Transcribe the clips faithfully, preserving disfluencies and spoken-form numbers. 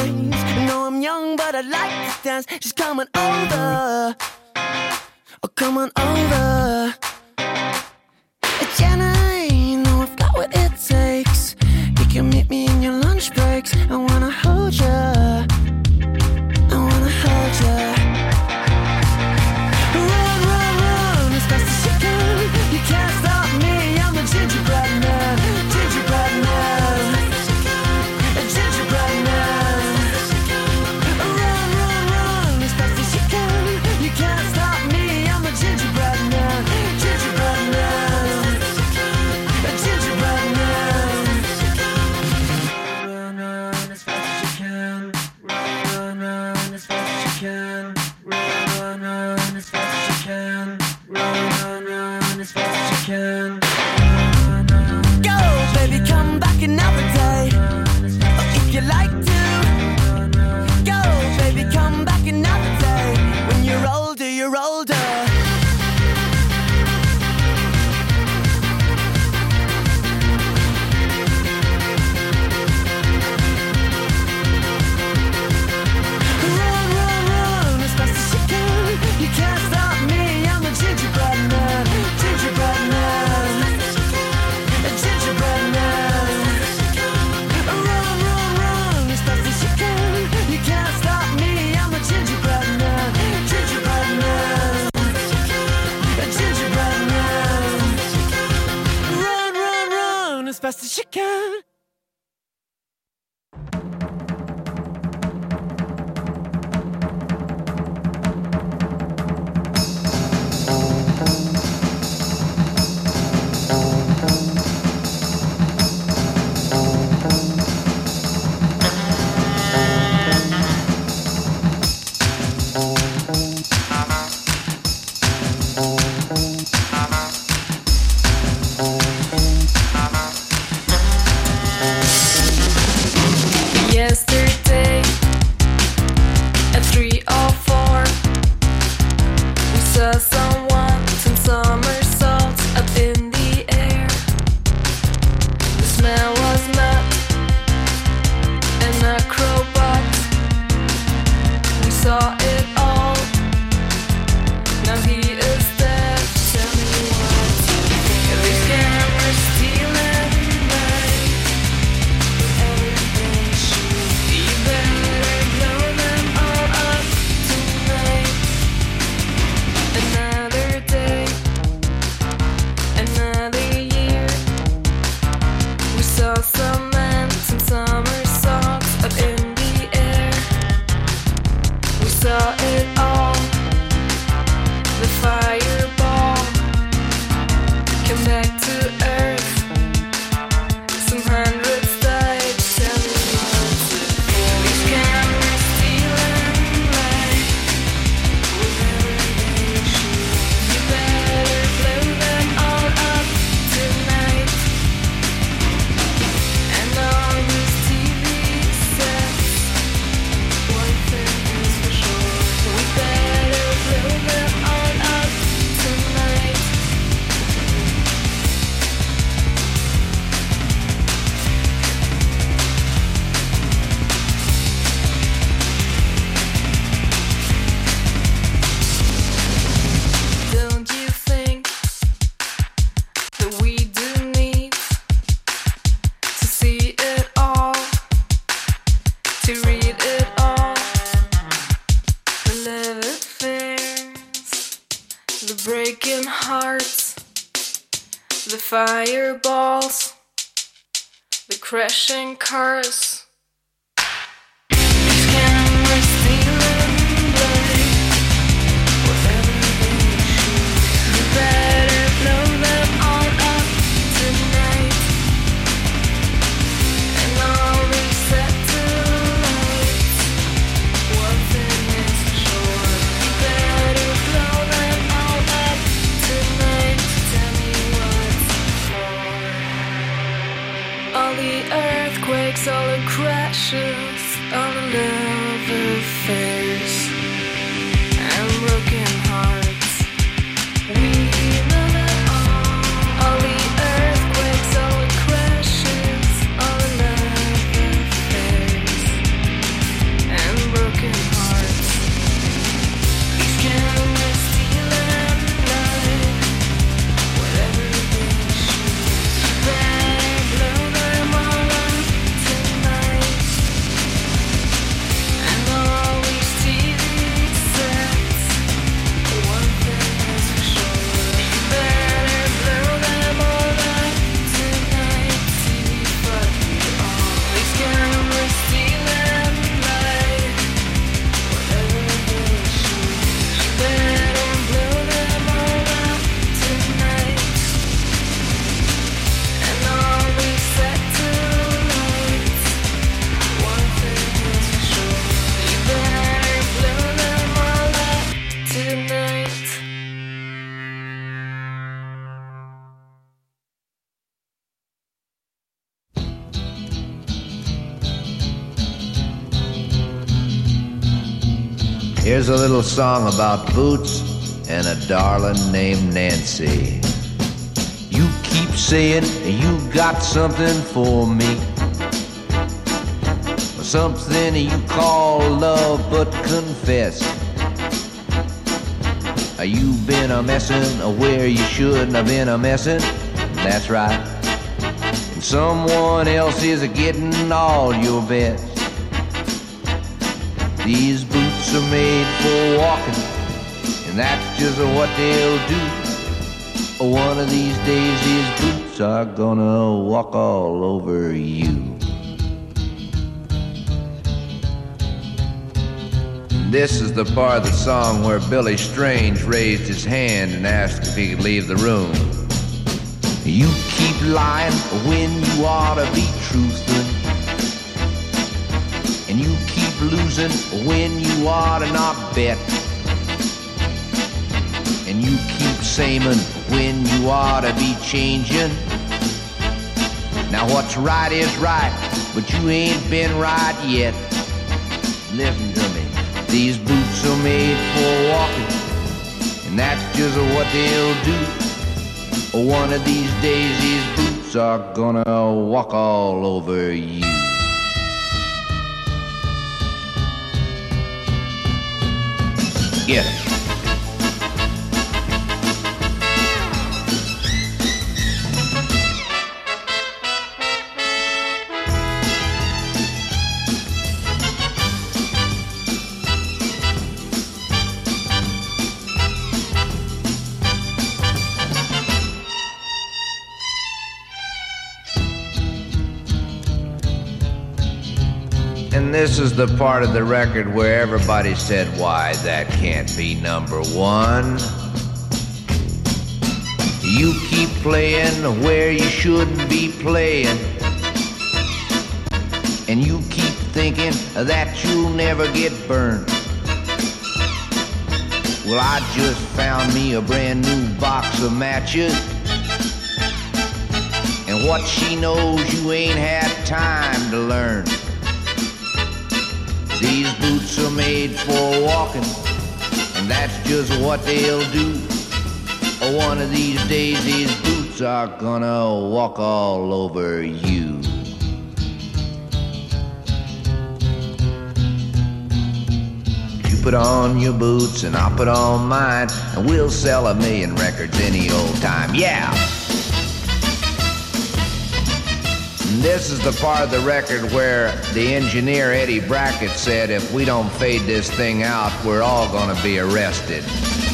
ways. I know I'm young, but I like to dance. She's coming over. Oh, come on over. Jenna, you know I've got what it takes. You can meet me in your lunch breaks. I wanna hold ya. I wanna hold ya. Run, run, run as fast as you can. You can't stop me, I'm a gingerbread man. Gingerbread man. A gingerbread man. Run, run, run as fast as you can. You can't stop me, I'm a gingerbread man. Gingerbread man. A gingerbread man. Run, run as fast as you can. Run, run as fast as you can. Run, run as fast as you can. Run, run as fast as you can. Go, baby, come back another day. Or if you like to. Go, baby, come back another day. When you're older, you're older. Run, run, run as fast as you can. You can't stop me, I'm a gingerbread man. Gingerbread man. A gingerbread man. Run, run, run as fast as you can. You can't stop me, I'm a gingerbread man. Gingerbread man. A gingerbread man. Run, run, run as fast as you can. Yesterday at three oh four we saw someone some somersaults up in the air. The smell was mud and acrobat. We saw it all. Now he is dead. Tell me what if these cameras stealing light? Everything should be better. Blow them all up tonight. Another day, another year. We saw some men, some somersaults up in the air. We saw it all. The fireball came back to earth. Some hundreds died. Tell me what these cameras stealing light. You better blow them all up tonight. And all these T V sets, one thing is for sure, we better blow them all up tonight. Don't you think that we do need to see it all, to read it all? The love affairs, the breaking hearts, the fireballs, the crashing cars. These cameras stealing light. Whatever they shoot, you better blow them all up tonight. And all these satellites, one thing is for sure, you better blow them all up tonight. Tell me what's more. All the earthquakes, all the crashes, all the love affairs and broken hearts. We love it all. All the earthquakes, all the crashes, all the love affairs Here's a little song about boots and a darling named Nancy. You keep saying you got something for me, something you call love, but confess you've been a messin' where you shouldn't have been a messin'. That's right. And someone else is getting all your best. These boots are made for walking, and that's just what they'll do. One of these days these boots are gonna walk all over you. This is the part of the song where Billy Strange raised his hand and asked if he could leave the room. You keep lying when you ought to be truthing, and you keep losing when you ought to not bet, and you keep saying when you ought to be changing. Now what's right is right, but you ain't been right yet. Listen to me. These boots are made for walking, and that's just what they'll do. One of these days these boots are gonna walk all over you. Get it. And this is the part of the record where everybody said, why, that can't be number one. You keep playing where you shouldn't be playing, and you keep thinking that you'll never get burned. Well, I just found me a brand new box of matches, and what she knows you ain't had time to learn. These boots are made for walking, and that's just what they'll do. One of these days these boots are gonna walk all over you. You put on your boots and I'll put on mine, and we'll sell a million records any old time. Yeah! This is the part of the record where the engineer Eddie Brackett said, if we don't fade this thing out, we're all gonna be arrested.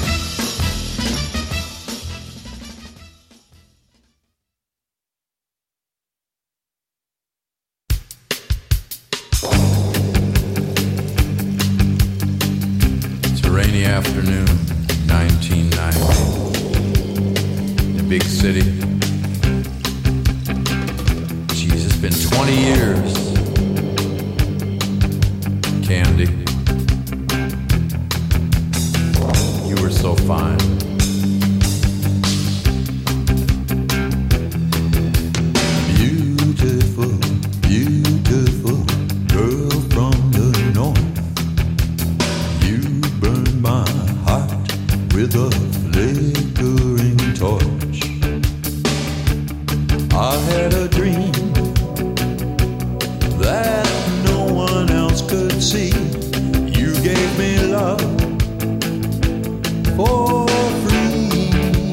It's a rainy afternoon, nineteen ninety. In a big city. It's been twenty years, Candy. You were so fine. Beautiful, beautiful girl from the north. You burned my heart with a flickering torch. I had a dream that no one else could see. You gave me love for free.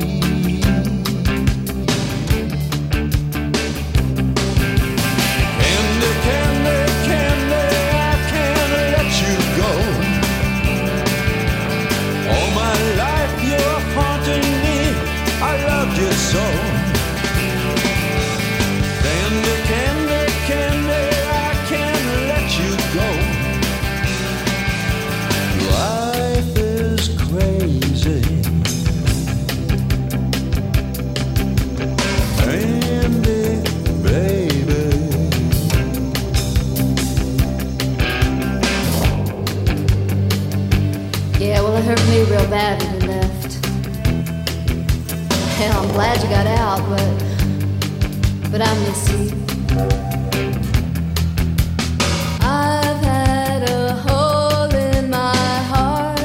Candy, candy, candy, I can't let you go. All my life you're haunting me, I loved you so. Candy, candy, candy, go. Life is crazy. Candy, baby. Yeah, well, it hurt me real bad when you left. Hell, I'm glad you got out, but but I miss you. I've had a hole in my heart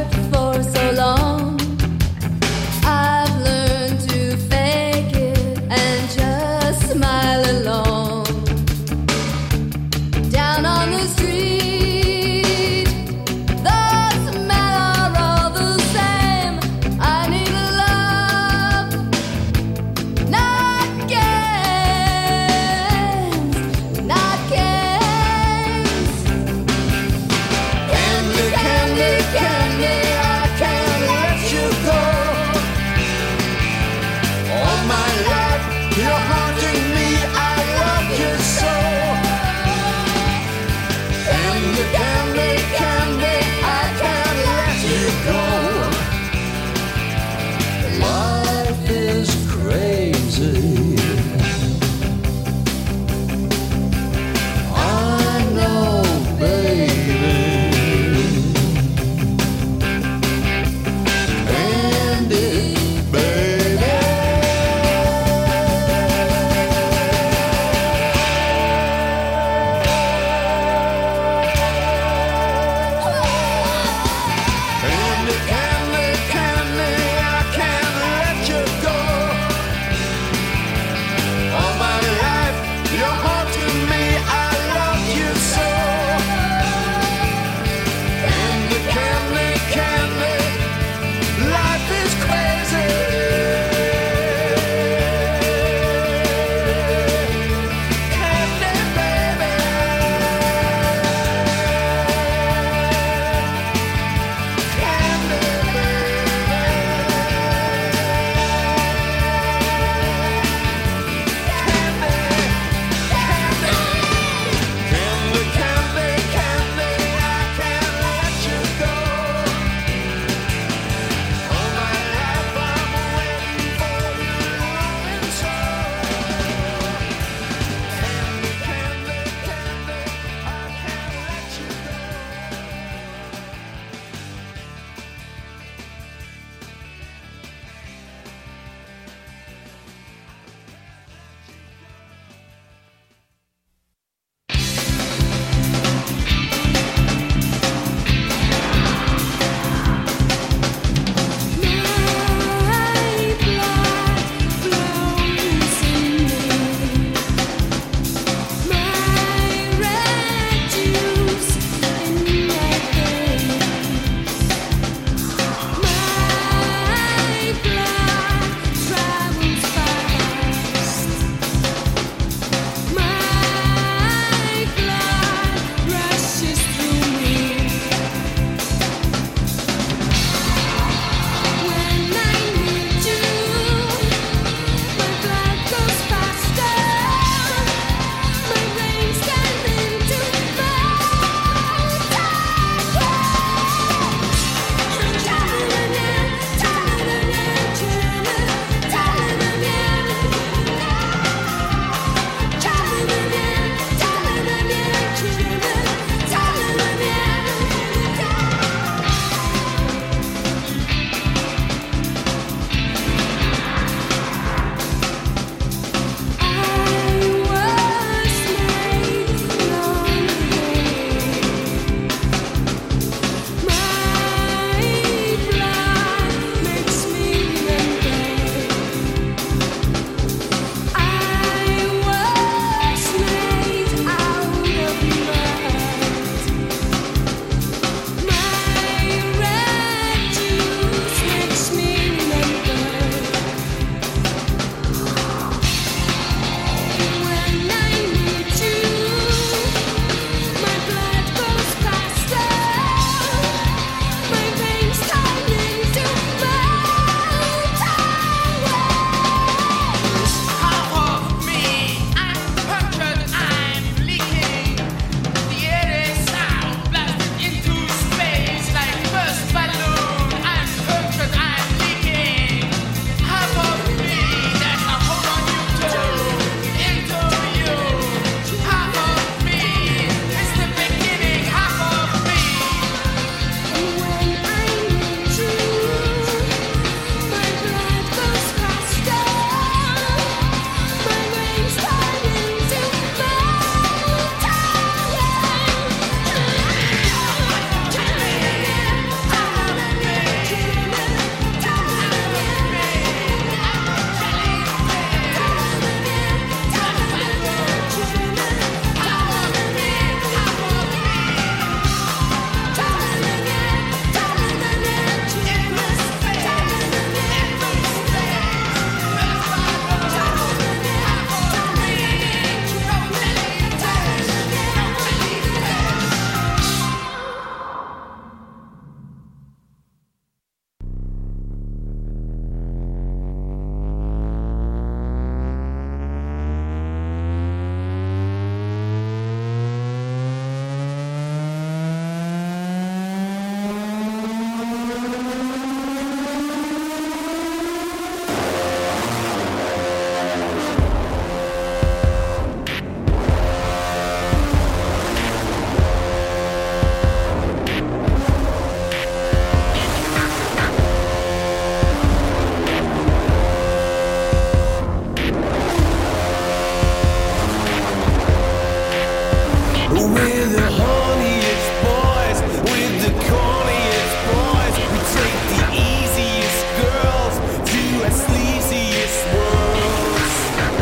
We're the horniest boys, with the corniest boys. We take the easiest girls to our sleaziest worlds.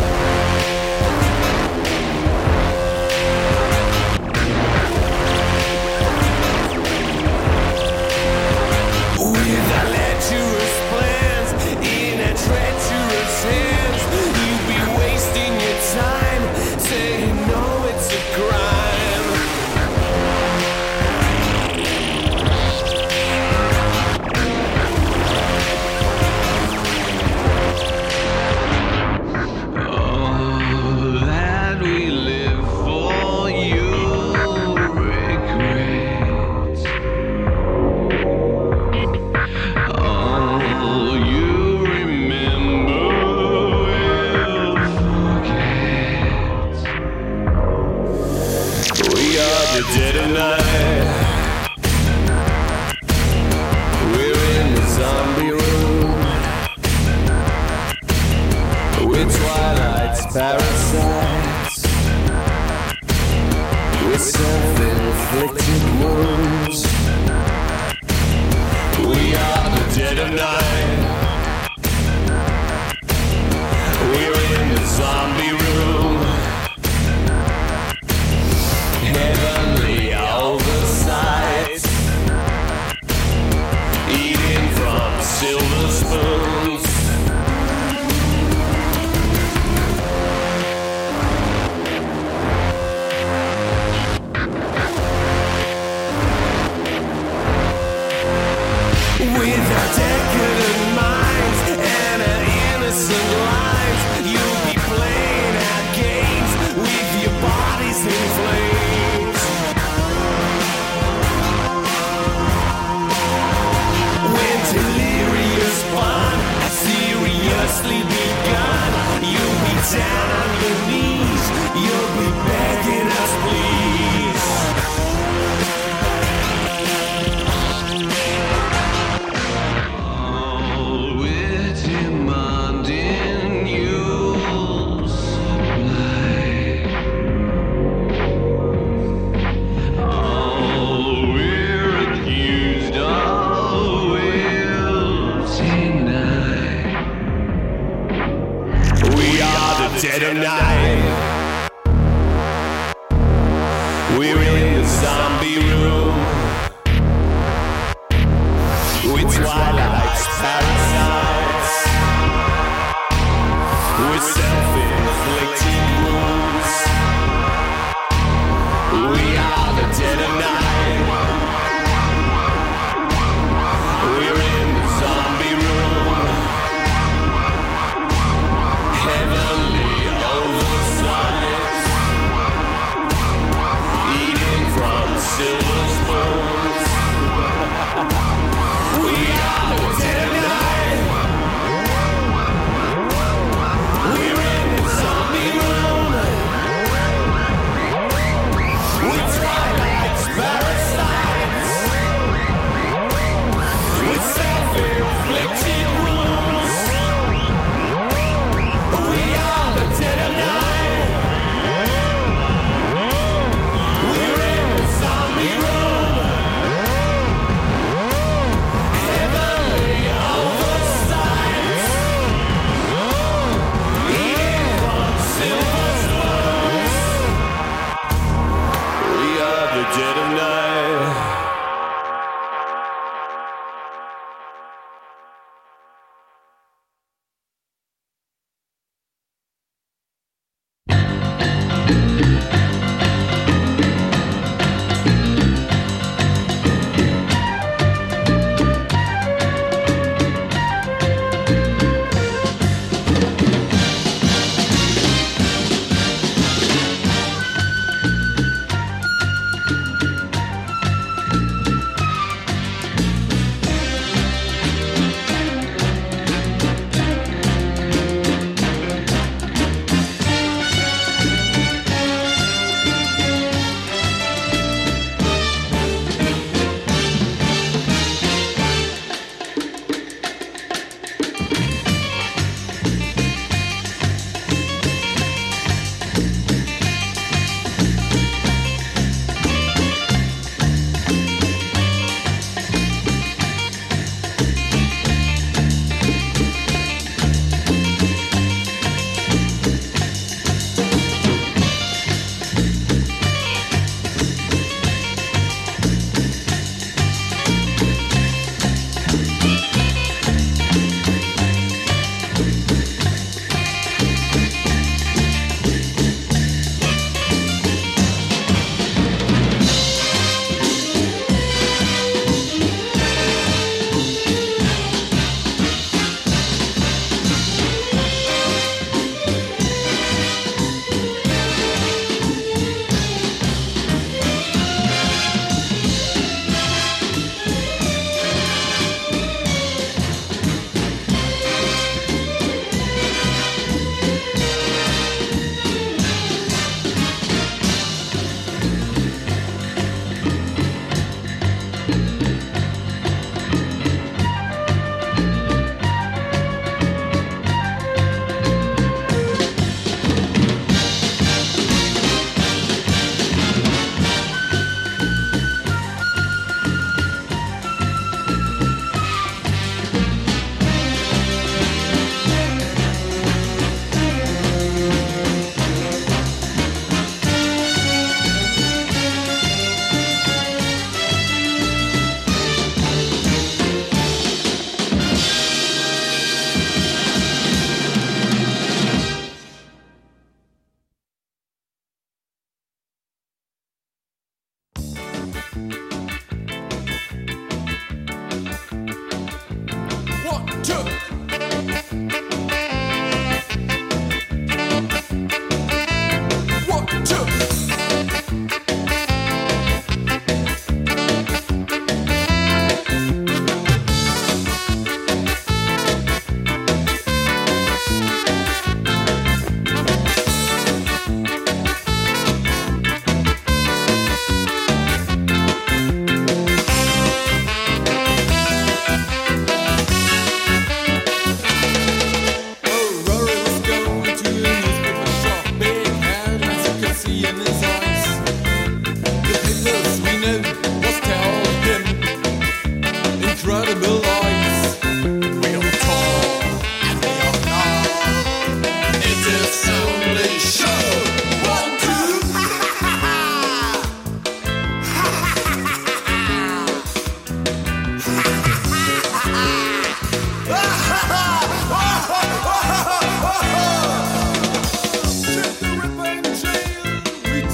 With our lecherous plans in our treacherous hands, you'll be wasting your time saying no, it's a crime. All that we live for, you regret. All you remember will forget. We are the dead of night. We're in the zombie room. We're Twilight's parasites. We're self-inflicted wounds. We are the dead of night. We're in the zombie room. Heavenly oversight. Eating from silver spoons. With our decadent minds and our innocent lives, you'll be playing our games with your bodies in flames. When delirious fun has seriously begun, you'll be down on your knees, you'll be begging us please. All we're demanding you'll supply. All we're accused of we'll deny. We are the dead of night. We're in the zombie room. We're Twilight's parasites. We're self-inflicted wounds. We are the dead of night. We're in the zombie room. Heavenly oversight. Eating from silver spoons. We are the dead of night.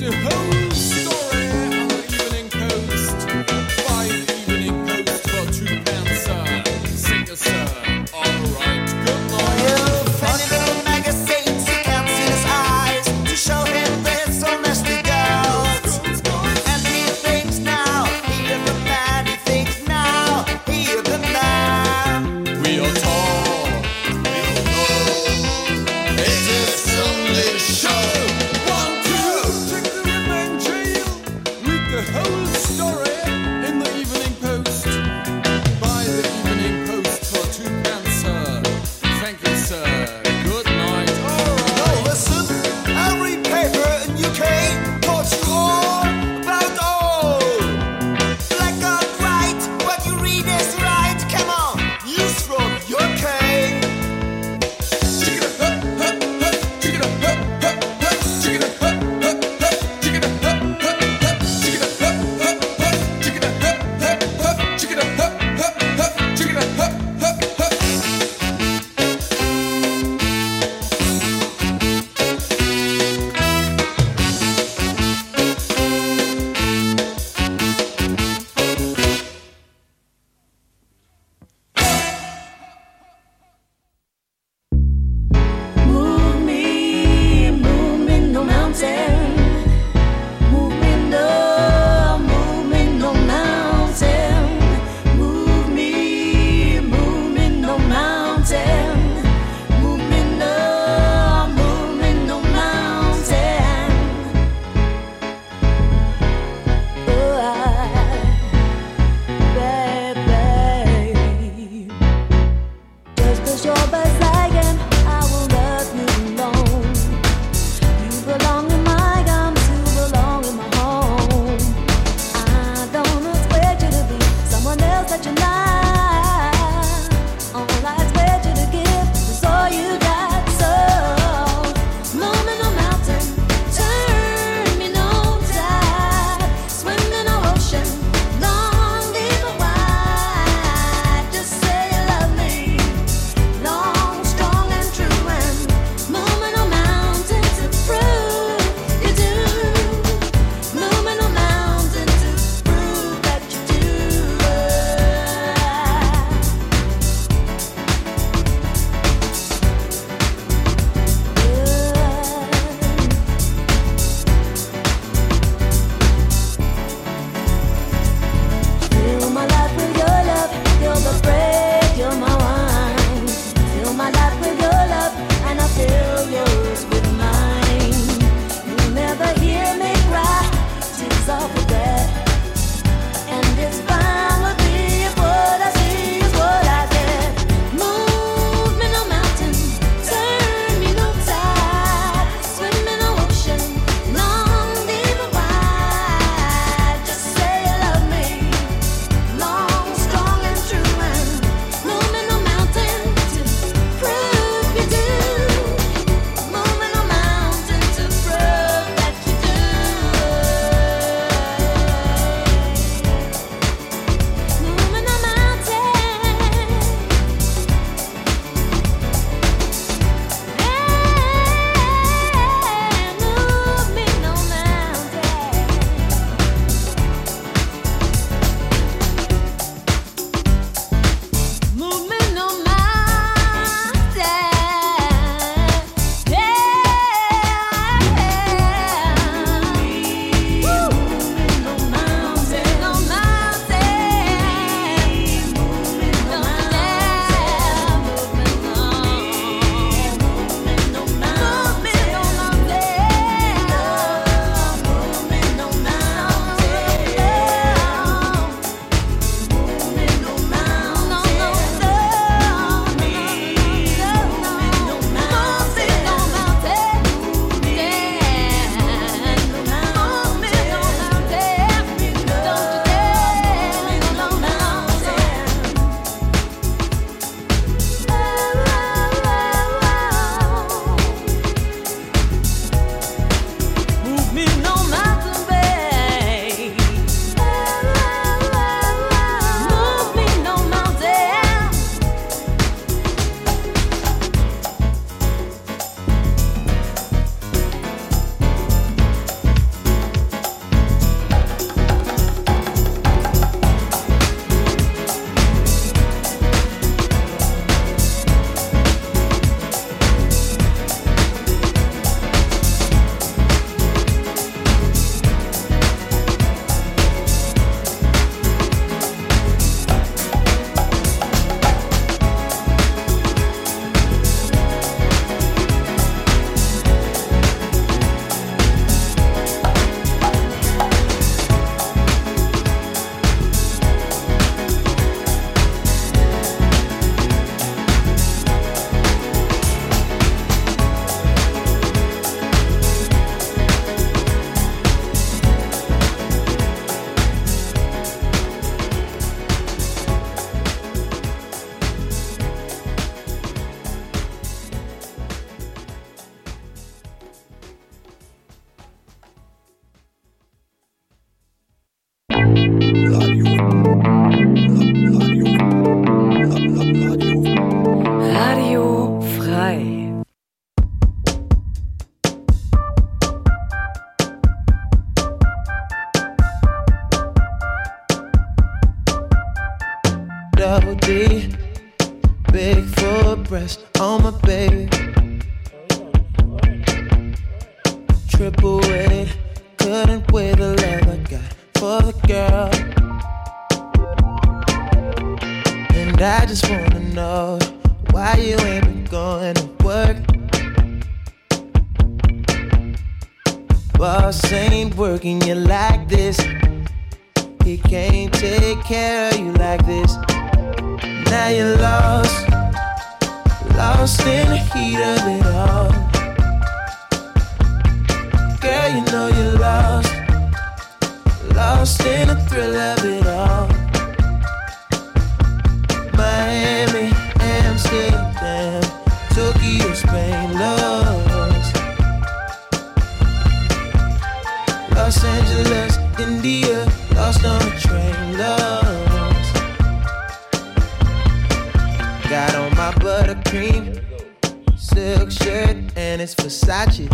the whole story on the Evening Coast. Five Evening Coast for two pence, sir. Sing a sir. All right, good night. Funny little magazines, he can't see his eyes to show him there's so nasty girls. And he thinks now, hear the man, he thinks now, hear the man. We are tall. We are low. It is only show. One, two, take the revenge double D, big full breast on my baby. Triple weight, couldn't weigh the love I got for the girl. And I just wanna know why you ain't been going to work. Boss ain't working you like this. He can't take care of you like this. Now you're lost, lost in the heat of it all. Girl, you know you're lost, lost in the thrill of it all. Miami, Amsterdam, Tokyo, Spain, lost. Los Angeles, India, lost on a train, lost. Got on my buttercream silk shirt and it's Versace.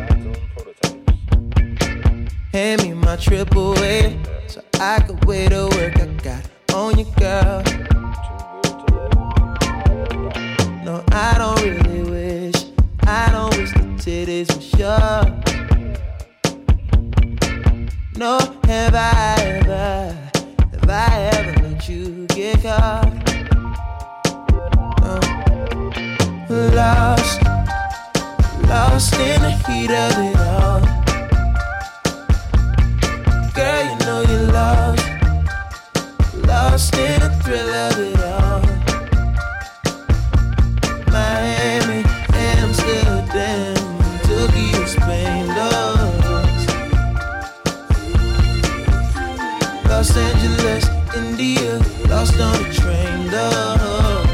Hand me my triple A so I could weigh the work I got on you, girl. No, I don't really wish, I don't wish the titties were sure. No, have I ever, have I ever let you get caught? No. Lost, lost in the heat of it all. Girl, you know you're lost, lost in the thrill of it all. Miami, Amsterdam, Tokyo, Spain, lost. Los Angeles, India, lost on the train, lost.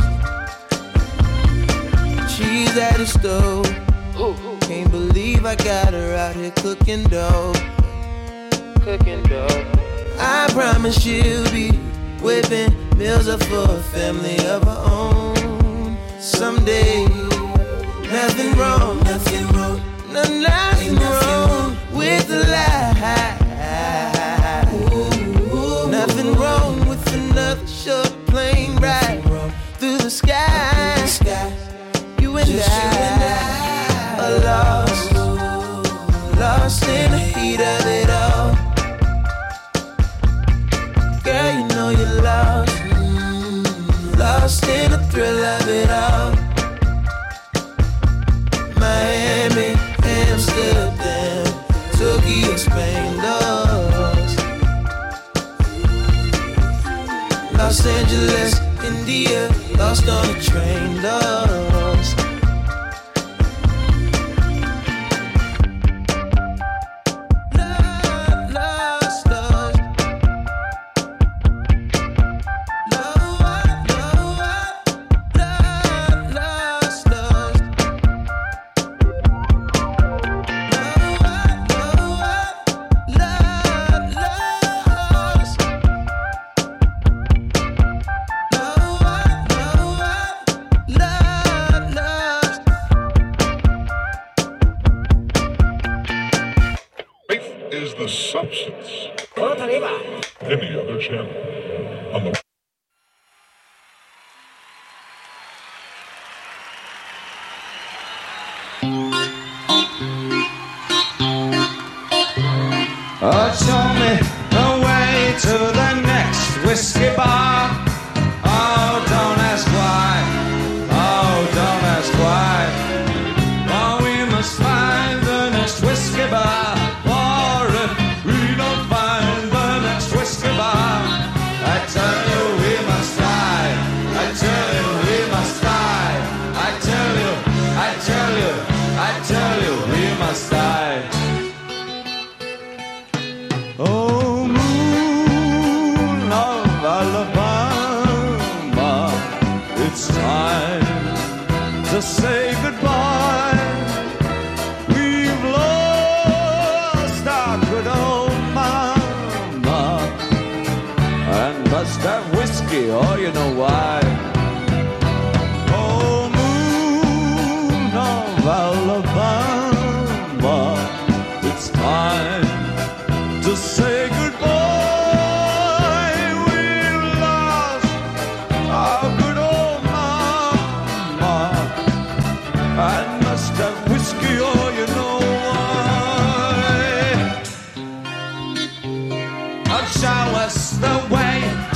She's at the stove, can't believe I got her out here cooking dough. Cooking dough. I promise she'll be whipping meals up for a family of her own someday. Nothing wrong, nothing wrong, no, nothing wrong with the lie. Ooh, nothing wrong with another short plane ride through the sky. You and I are lost, lost in the heat of it all. Girl, you know you're lost, lost in the thrill of it all. Miami, Amsterdam, Tokyo, Spain, lost. Los Angeles, India, lost on a train, lost. Substance. Any other channel on the Oh, show me the way to the next whiskey bar. Oh, don't ask why. Oh, don't ask why. Oh, we must find the next whiskey bar. For if we don't find the next whiskey bar, I tell you we must die. I tell you we must die. I tell you, I tell you, I tell you we must die. Oh, moon of Alabama, it's time to say goodbye. We've lost our good old mama and must have whiskey, oh, you know why. Oh, moon of Alabama, it's time to say goodbye. We've lost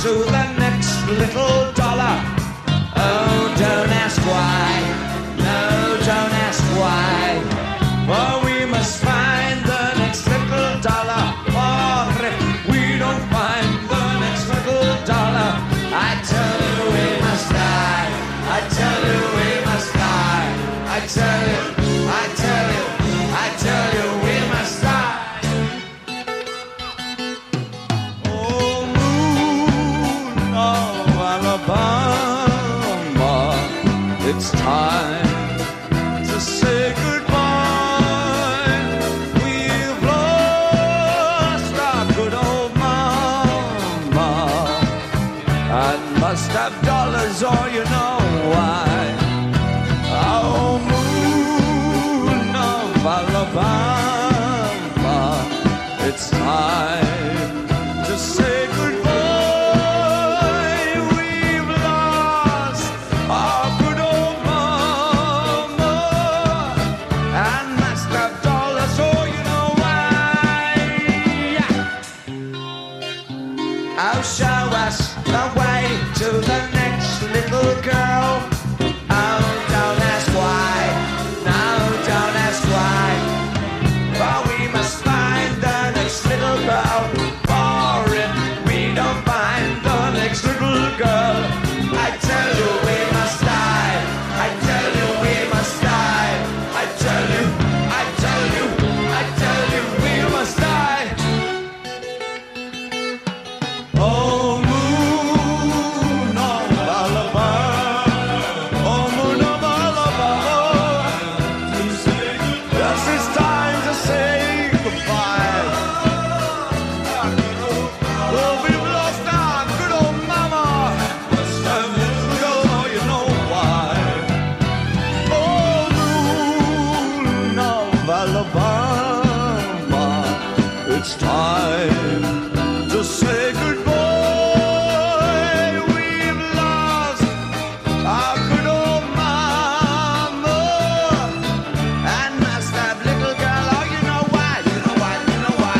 to the next little dollar. Oh, don't ask why. No, don't ask why. For we must find the next little dollar. Or if we don't find the next little dollar, I tell you we must die. I tell you we must die. I tell you, I tell you, I tell you we must die. Oh, moon of Alabama, it's time to say goodbye. We've lost our good old mama and must have dollars, or you know why. Oh, moon of Alabama, it's time to say goodbye. We've lost our good old mama and must have dollars, oh, you know why. Oh, show us the way to the next little girl. Oh, don't ask why. No, don't ask why. For we must find the next little girl. For if we don't find the next little girl, I tell you we must die. I tell you we must die. I tell you, I tell you, I tell you we must die. Oh, moon of Alabama, oh, moon of Alabama, yes, it's time to say goodbye. Well, we've lost our good old mama, and oh, you know why. Oh, moon of Alabama, it's time to say goodbye. We've lost our good old mama and must have little girl. Oh, you know why, you know why, you know why.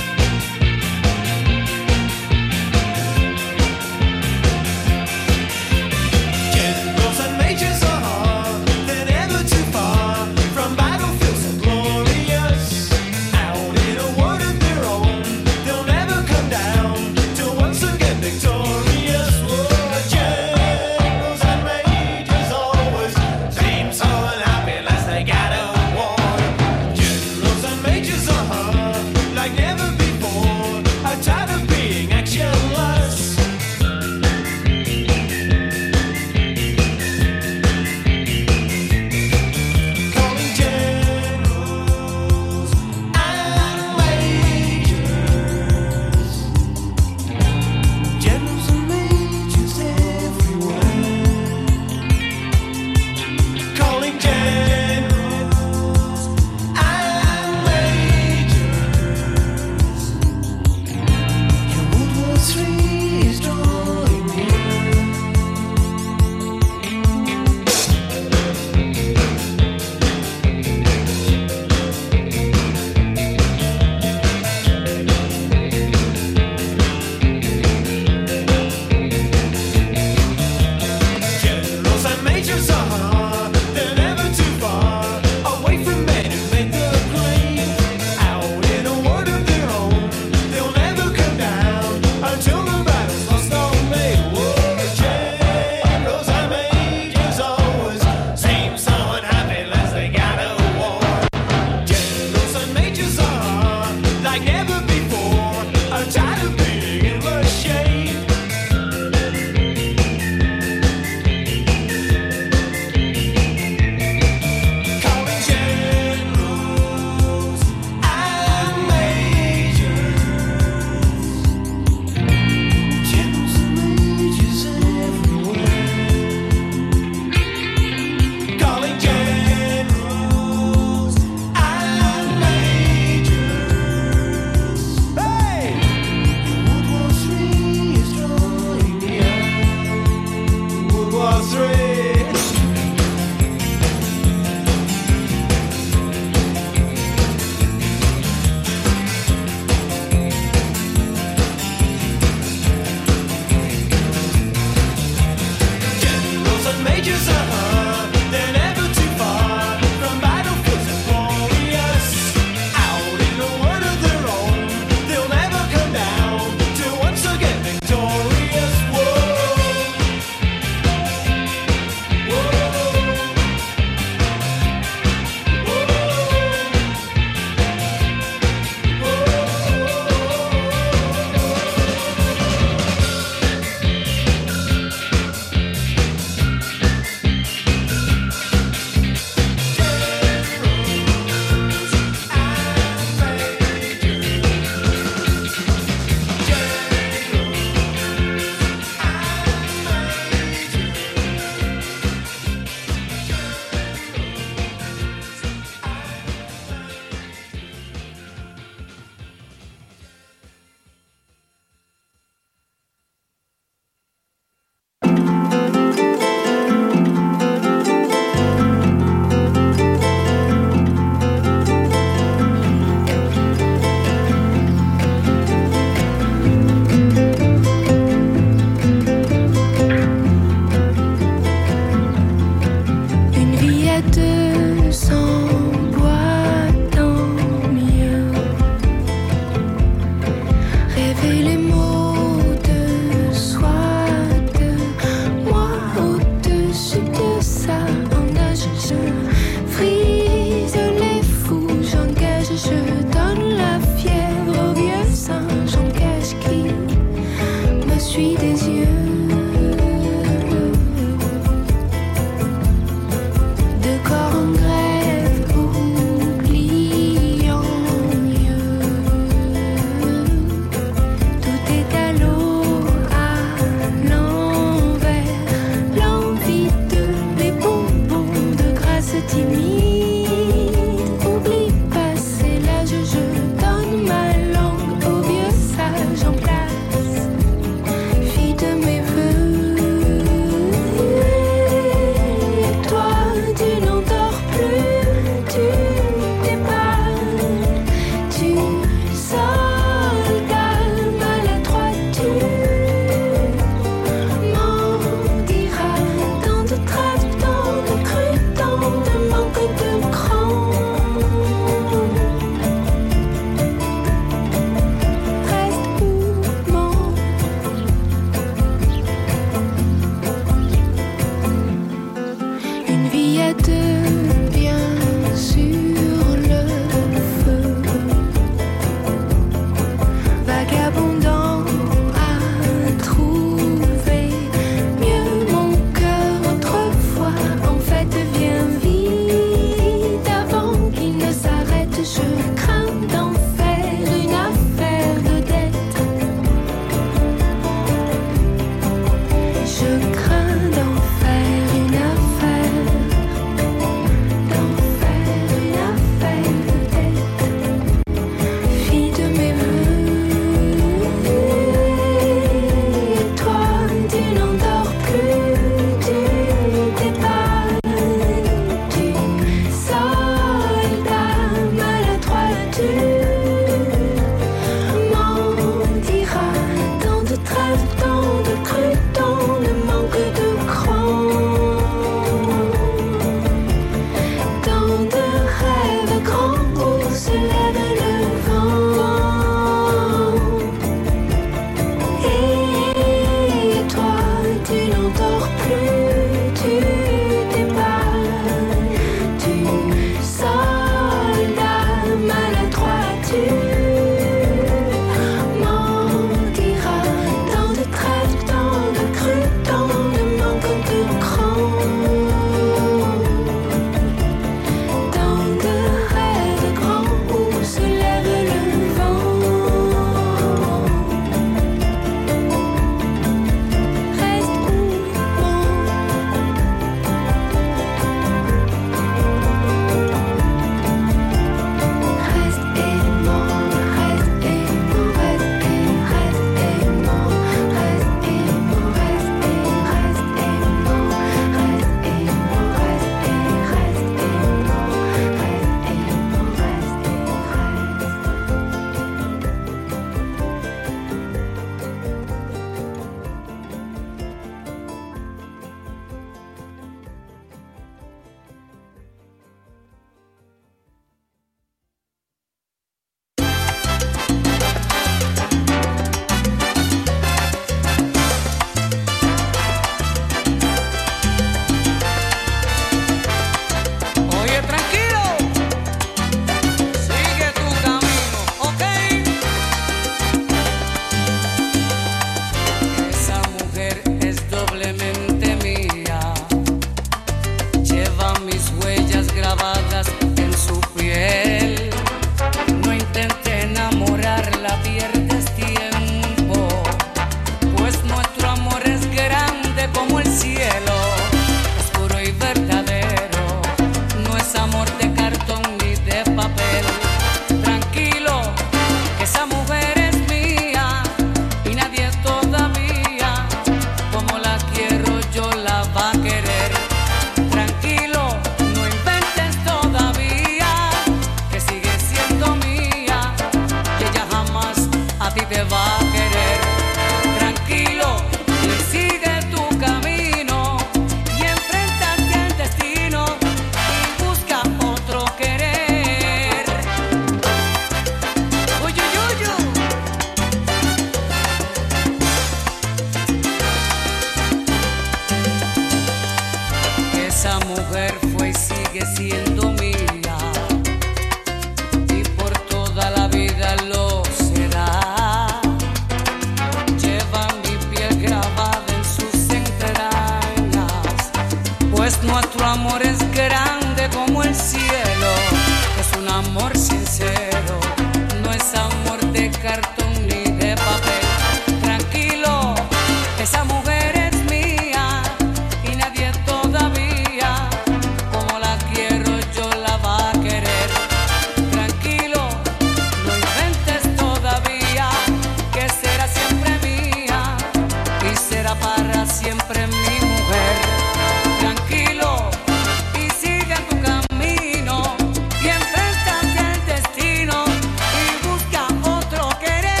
cartón ni de papel. Tranquilo, esa mujer es mía y nadie todavía como la quiero yo la va a querer. Tranquilo, no inventes todavía que será siempre mía y será para siempre mi mujer. Tranquilo y sigue en tu camino y enfréntate al destino y busca otro querer.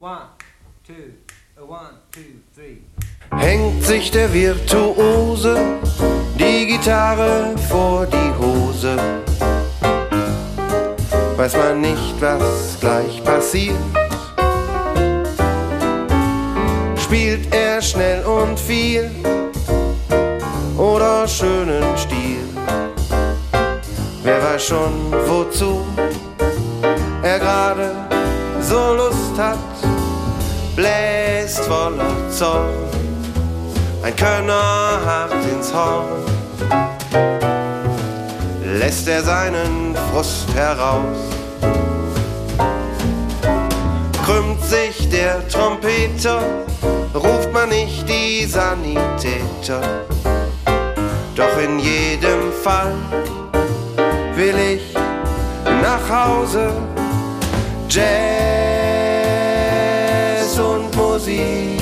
One, two, a one, two, three. Hängt sich der Virtuose die Gitarre vor die Hose, weiß man nicht, was gleich passiert. Spielt er schnell und viel oder schönen Stil? Wer weiß schon, wozu er gerade so Lust hat, bläst voller Zorn, ein Könner hart ins Horn. Lässt er seinen Frust heraus, krümmt sich der Trompeter, ruft man nicht die Sanitäter. Doch in jedem Fall will ich nach Hause. Jazz und Musik,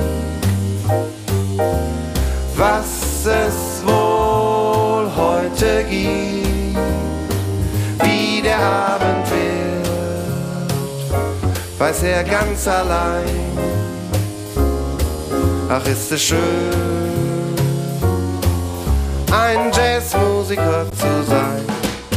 was es wohl heute gibt, wie der Abend wird, weiß er ganz allein. Ach, ist es schön, ein Jazzmusiker zu sein.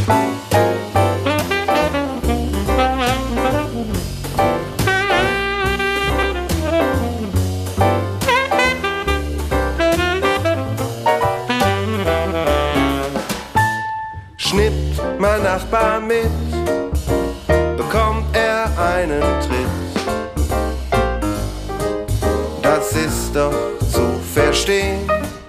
Schnippt mein Nachbar mit, bekommt er einen Tritt. Das ist doch zu verstehen.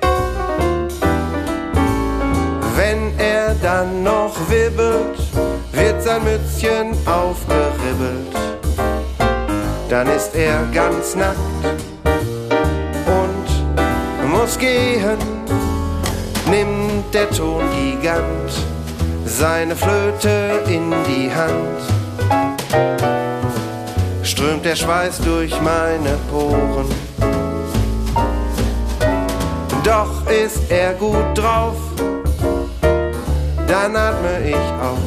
Wenn er dann noch wibbelt, wird sein Mützchen aufgeribbelt. Dann ist er ganz nackt und muss gehen. Nimmt der Tongigant seine Flöte in die Hand, strömt der Schweiß durch meine Poren. Doch ist er gut drauf, dann atme ich auf.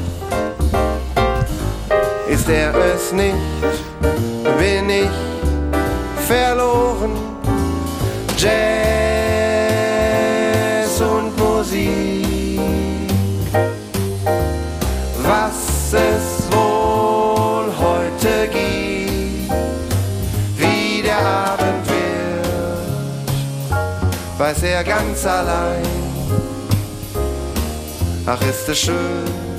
Ist er es nicht, bin ich verloren. Jazz und Musik, was es wohl heute gibt, wie der Abend wird, weiß er ganz allein. Ach, ist es schön,